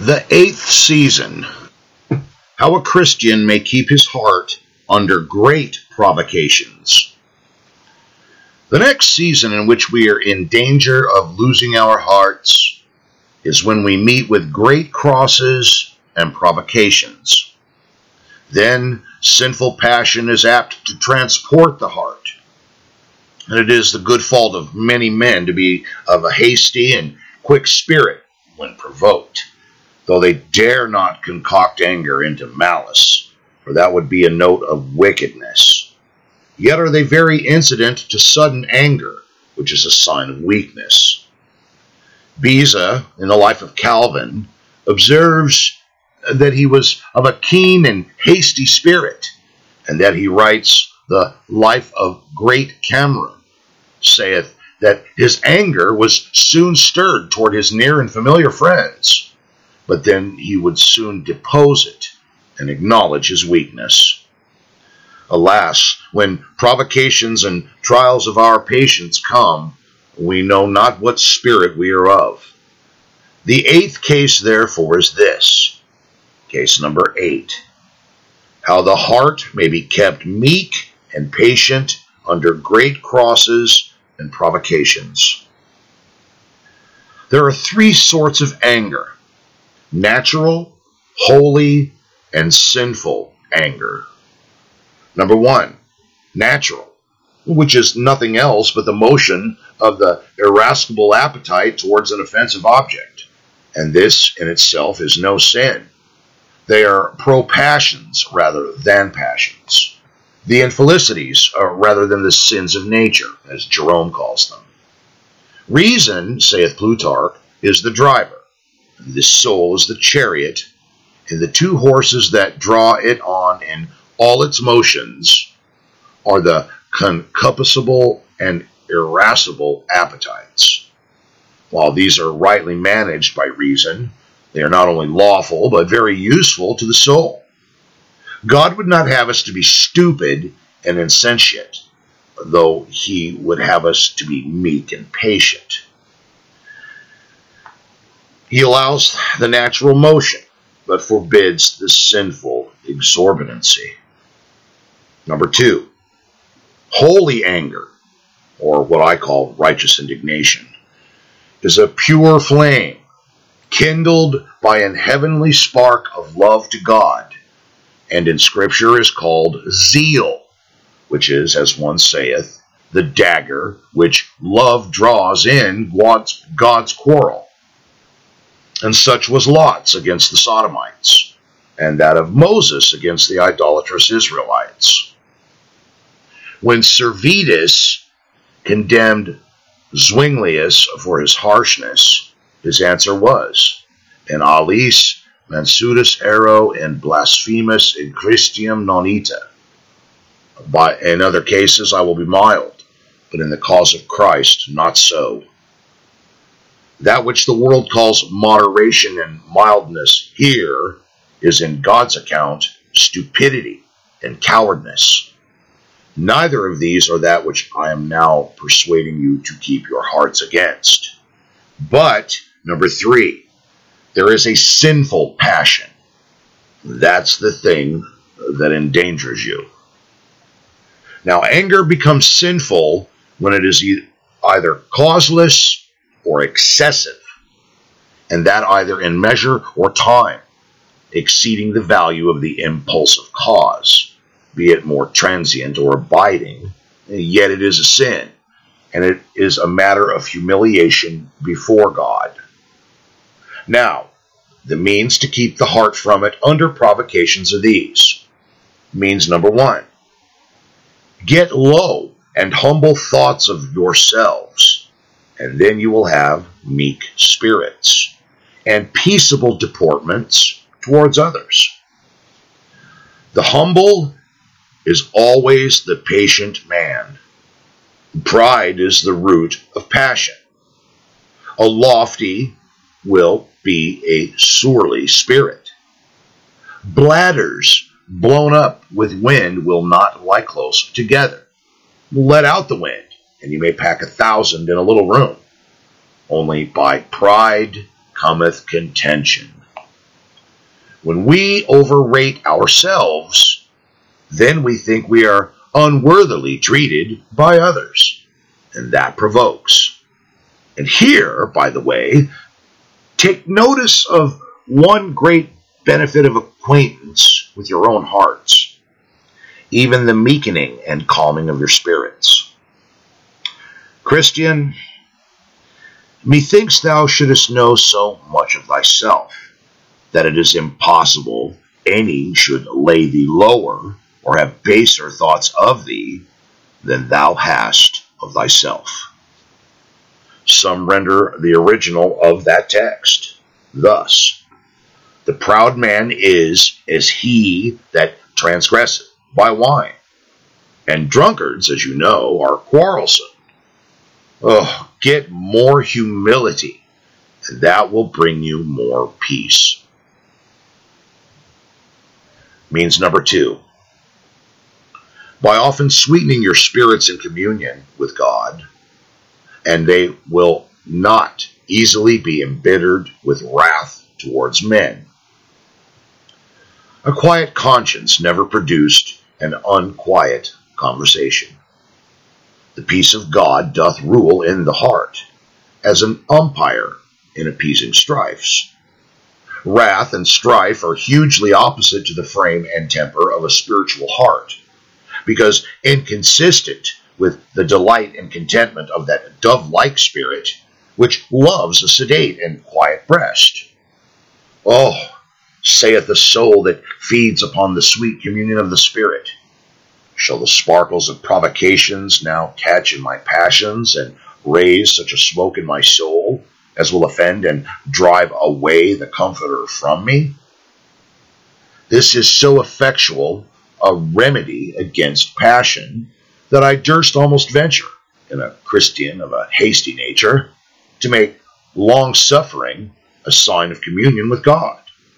The eighth season. How a Christian may keep his heart under great provocations. The next season in which we are in danger of losing our hearts is when we meet with great crosses and provocations. Then sinful passion is apt to transport the heart. And it is the good fault of many men to be of a hasty and quick spirit when provoked, though they dare not concoct anger into malice, for that would be a note of wickedness. Yet are they very incident to sudden anger, which is a sign of weakness. Beza, in the life of Calvin, observes that he was of a keen and hasty spirit, and that he writes the Life of Great Cameron, saith that his anger was soon stirred toward his near and familiar friends, but then he would soon depose it and acknowledge his weakness. Alas, when provocations and trials of our patience come, we know not what spirit we are of. The eighth case, therefore, is this. Case number 8. How the heart may be kept meek and patient under great crosses and provocations. There are 3 sorts of anger: natural, holy, and sinful anger. Number 1, natural, which is nothing else but the motion of the irascible appetite towards an offensive object, and this in itself is no sin. They are pro-passions rather than passions, the infelicities rather than the sins of nature, as Jerome calls them. Reason, saith Plutarch, is the driver, and the soul is the chariot, and the 2 horses that draw it on in all its motions are the concupiscible and irascible appetites. While these are rightly managed by reason, they are not only lawful, but very useful to the soul. God would not have us to be stupid and insentient, though he would have us to be meek and patient. He allows the natural motion, but forbids the sinful exorbitancy. Number 2, holy anger, or what I call righteous indignation, is a pure flame, kindled by an heavenly spark of love to God, and in Scripture is called zeal, which is, as one saith, the dagger which love draws in God's quarrel. And such was Lot's against the Sodomites, and that of Moses against the idolatrous Israelites. When Servetus condemned Zuinglius for his harshness, his answer was, "In alis mansutus ero in blasphemus in Christiam non ita." In other cases I will be mild, but in the cause of Christ not so. That which the world calls moderation and mildness here is in God's account stupidity and cowardice. Neither of these are that which I am now persuading you to keep your hearts against. But, number 3, there is a sinful passion. That's the thing that endangers you. Now, anger becomes sinful when it is either causeless or excessive, and that either in measure or time, exceeding the value of the impulsive cause, be it more transient or abiding, yet it is a sin, and it is a matter of humiliation before God. Now, the means to keep the heart from it under provocations are these. Means number 1, get low and humble thoughts of yourselves, and then you will have meek spirits and peaceable deportments towards others. The humble is always the patient man. Pride is the root of passion. A lofty will be a surly spirit. Bladders blown up with wind will not lie close together. Let out the wind, and you may pack 1,000 in a little room. Only by pride cometh contention, When we overrate ourselves, then we think we are unworthily treated by others, and that provokes. And here, by the way, take notice of one great benefit of acquaintance with your own hearts, even the meekening and calming of your spirits. Christian, methinks thou shouldest know so much of thyself, that it is impossible any should lay thee lower or have baser thoughts of thee than thou hast of thyself. Some render the original of that text thus: the proud man is as he that transgresseth by wine, and drunkards, as you know, are quarrelsome. Oh, get more humility, and that will bring you more peace. Means number 2. By often sweetening your spirits in communion with God, and they will not easily be embittered with wrath towards men. A quiet conscience never produced an unquiet conversation. The peace of God doth rule in the heart, as an umpire in appeasing strifes. Wrath and strife are hugely opposite to the frame and temper of a spiritual heart, because inconsistent with the delight and contentment of that dove-like spirit, which loves a sedate and quiet breast. Oh, saith the soul that feeds upon the sweet communion of the Spirit, shall the sparkles of provocations now catch in my passions, and raise such a smoke in my soul, as will offend and drive away the Comforter from me? This is so effectual a remedy against passion, that I durst almost venture, in a Christian of a hasty nature, to make long-suffering a sign of communion with God.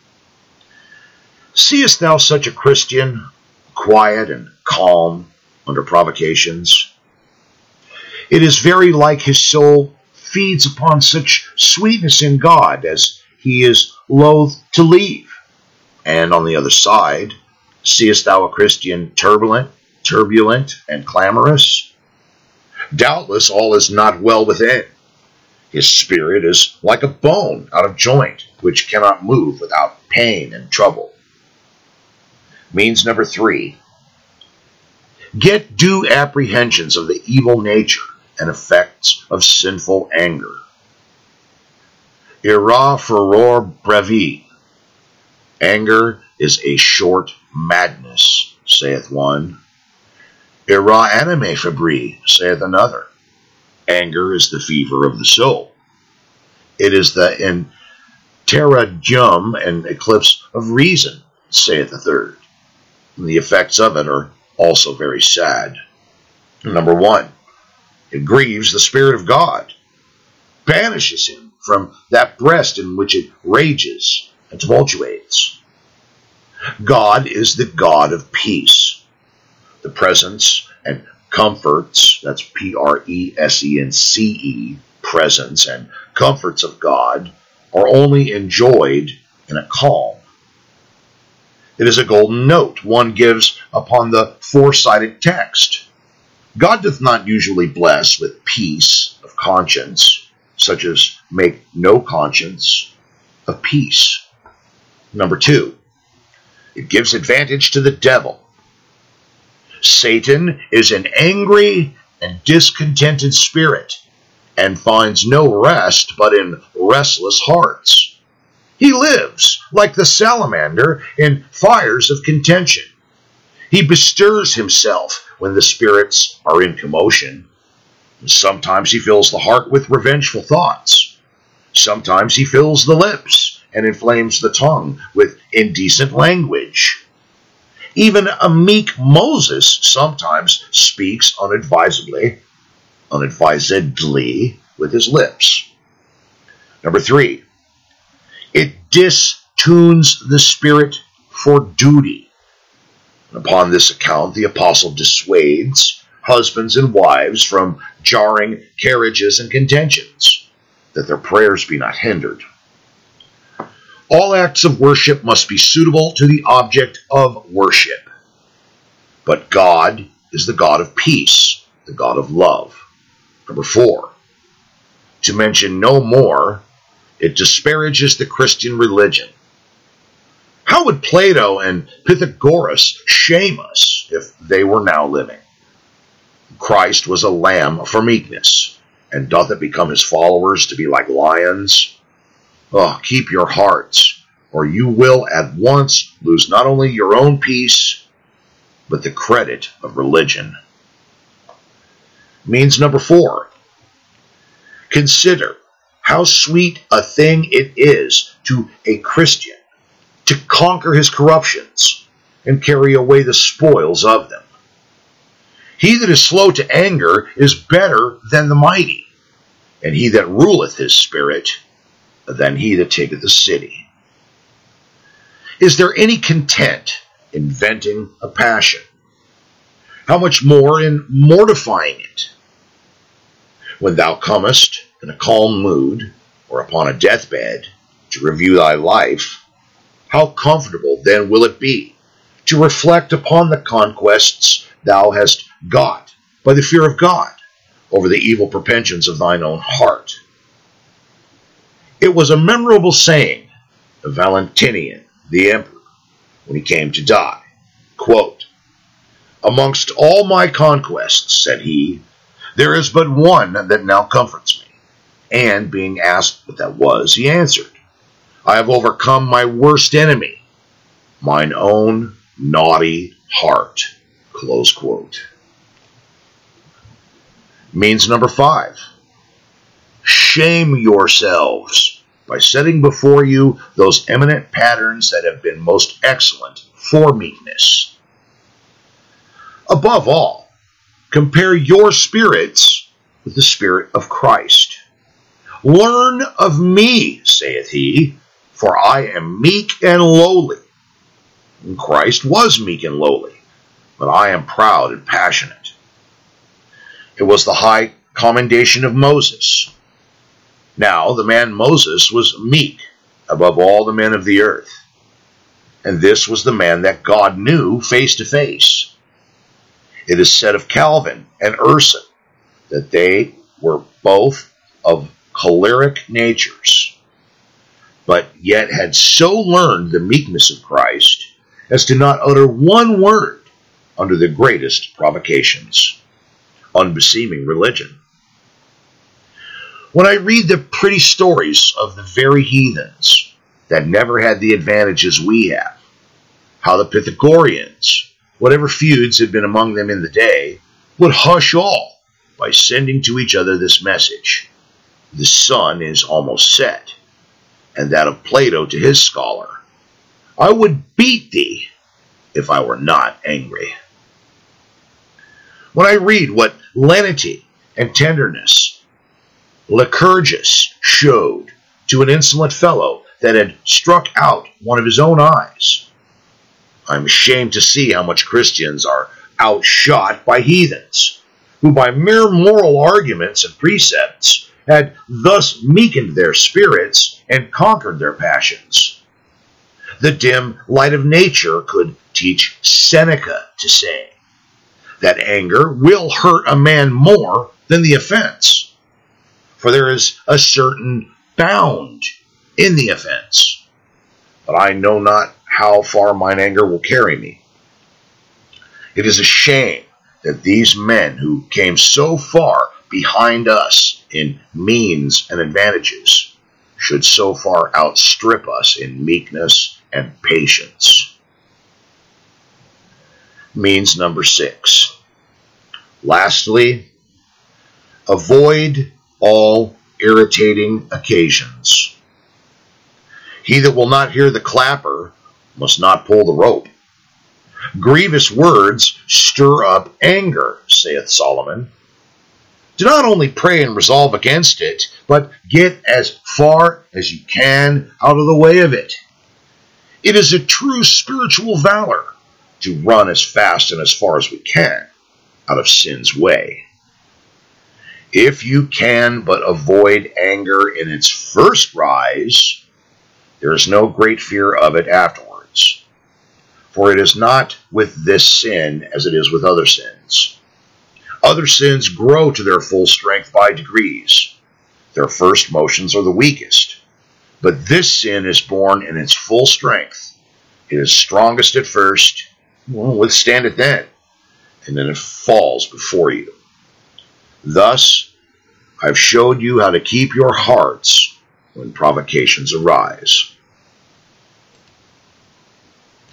Seest thou such a Christian, quiet and calm under provocations? It is very like his soul feeds upon such sweetness in God as he is loath to leave. And on the other side, seest thou a Christian turbulent, and clamorous? Doubtless all is not well within. His spirit is like a bone out of joint, which cannot move without pain and trouble. Means number 3. Get due apprehensions of the evil nature and effects of sinful anger. Ira furor brevi. Anger is a short madness, saith one. Ira anime febri, saith another. Anger is the fever of the soul. It is the interregnum and eclipse of reason, saith the third. And the effects of it are also very sad. Number 1, it grieves the Spirit of God, banishes him from that breast in which it rages and tumultuates. God is the God of peace. The presence and comforts, that's Presence, presence and comforts of God, are only enjoyed in a calm. It is a golden note one gives upon the four-sided text. God doth not usually bless with peace of conscience, such as make no conscience of peace. Number 2, it gives advantage to the devil. Satan is an angry and discontented spirit, and finds no rest but in restless hearts. He lives, like the salamander, in fires of contention. He bestirs himself when the spirits are in commotion. Sometimes he fills the heart with revengeful thoughts. Sometimes he fills the lips and inflames the tongue with indecent language. Even a meek Moses sometimes speaks unadvisedly with his lips. Number 3, it distunes the spirit for duty. And upon this account, the apostle dissuades husbands and wives from jarring carriages and contentions, that their prayers be not hindered. All acts of worship must be suitable to the object of worship. But God is the God of peace, the God of love. Number 4, to mention no more, it disparages the Christian religion. How would Plato and Pythagoras shame us if they were now living? Christ was a lamb for meekness, and doth it become his followers to be like lions? Oh, keep your hearts, or you will at once lose not only your own peace, but the credit of religion. Means number 4, consider how sweet a thing it is to a Christian to conquer his corruptions and carry away the spoils of them. He that is slow to anger is better than the mighty, and he that ruleth his spirit than he that taketh the city. Is there any content in venting a passion? How much more in mortifying it? When thou comest in a calm mood, or upon a deathbed, to review thy life, how comfortable then will it be to reflect upon the conquests thou hast got by the fear of God over the evil propensions of thine own heart. It was a memorable saying of Valentinian, the emperor, when he came to die. Quote, "Amongst all my conquests," said he, "there is but one that now comforts me." And being asked what that was, he answered, "I have overcome my worst enemy, mine own naughty heart." Close quote. Means number 5, shame yourselves by setting before you those eminent patterns that have been most excellent for meekness. Above all, compare your spirits with the Spirit of Christ. "Learn of me," saith he, "for I am meek and lowly." And Christ was meek and lowly, but I am proud and passionate. It was the high commendation of Moses. Now, the man Moses was meek above all the men of the earth. And this was the man that God knew face to face. It is said of Calvin and Urson that they were both of choleric natures, but yet had so learned the meekness of Christ as to not utter one word under the greatest provocations, unbeseeming religion. When I read the pretty stories of the very heathens that never had the advantages we have, how the Pythagoreans, whatever feuds had been among them in the day, would hush all by sending to each other this message: "The sun is almost set," and that of Plato to his scholar: "I would beat thee if I were not angry." When I read what lenity and tenderness Lycurgus showed to an insolent fellow that had struck out one of his own eyes, I'm ashamed to see how much Christians are outshot by heathens, who by mere moral arguments and precepts had thus meekened their spirits and conquered their passions. The dim light of nature could teach Seneca to say that anger will hurt a man more than the offense, for there is a certain bound in the offense, but I know not how far mine anger will carry me. It is a shame that these men who came so far behind us in means and advantages should so far outstrip us in meekness and patience. Means number 6. Lastly, avoid all irritating occasions. He that will not hear the clapper must not pull the rope. Grievous words stir up anger, saith Solomon. Do not only pray and resolve against it, but get as far as you can out of the way of it. It is a true spiritual valor to run as fast and as far as we can out of sin's way. If you can but avoid anger in its first rise, there is no great fear of it afterwards. For it is not with this sin as it is with other sins. Other sins grow to their full strength by degrees. Their first motions are the weakest. But this sin is born in its full strength. It is strongest at first, will withstand it then, and then it falls before you. Thus, I've showed you how to keep your hearts when provocations arise.